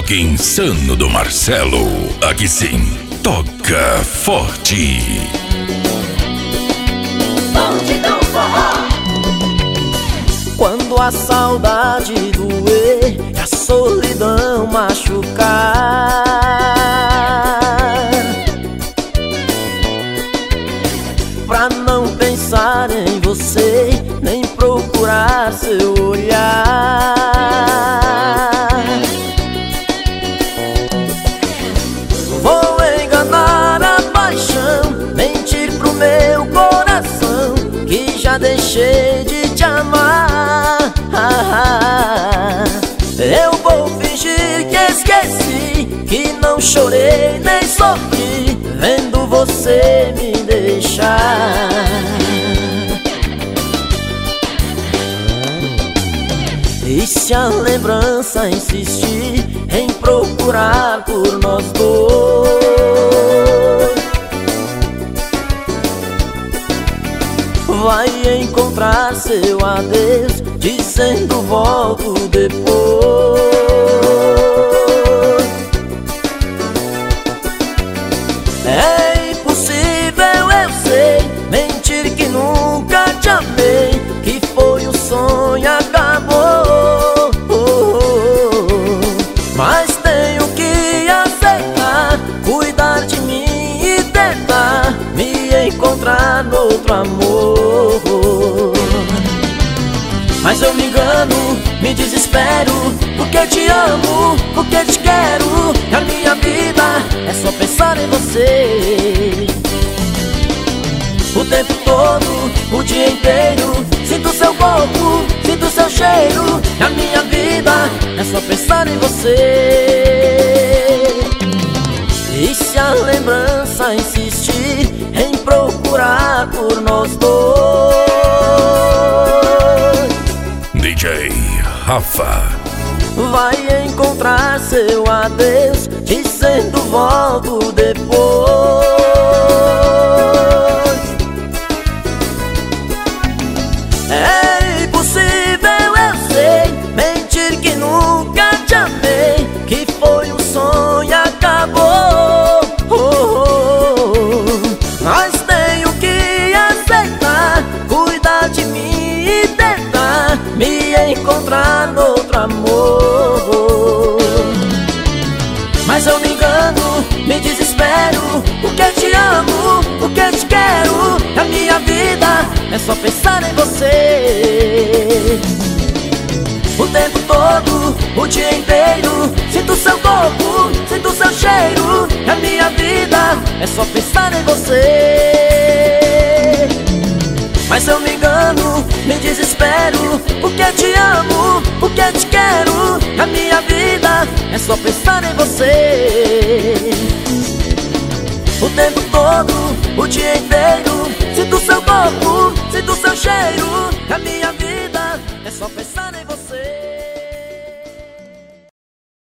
toque insano do Marcelo. Aqui sim, toca forte. Bandidão Forró. Quando a saudade doer e a solidão machucar, pra não pensar em você, nem procurar seu olhar, vou enganar a paixão, mentir pro meu coração que já deixei de te amar. Eu vou fingir que esqueci, que não chorei nem sofri vendo você me deixar. E se a lembrança insistir em procurar por nós dois, vai encontrar seu adeus dizendo volto depois. É impossível, eu sei, mentir que nunca te amei, que foi um sonho, acabou. Mas tenho que aceitar, cuidar de mim e tentar me encontrar no outro amor. Mas eu me engano, me desespero, porque te amo, porque te quero, e a minha vida é só pensar em você. O tempo todo, o dia inteiro, sinto seu corpo, sinto seu cheiro, e a minha vida é só pensar em você. E se a lembrança insistir em procurar por nós dois, DJ Rafa vai encontrar seu adeus dizendo volto depois. É impossível, eu sei, mentir que nunca te amei, que foi um sonho, acabou. Mas tenho que aceitar, cuidar de mim e tentar me encontrar no outro amor. Mas eu me engano, me desespero, porque te amo, porque te quero, a minha vida é só pensar em você. O tempo todo, o dia inteiro, sinto seu corpo, sinto seu cheiro, a minha vida é só pensar em você. Mas eu me engano, me desespero, porque te amo, porque te quero, a minha vida é só pensar em você. O tempo todo, o dia inteiro, sinto seu corpo, sinto seu cheiro, a minha vida é só pensar em você.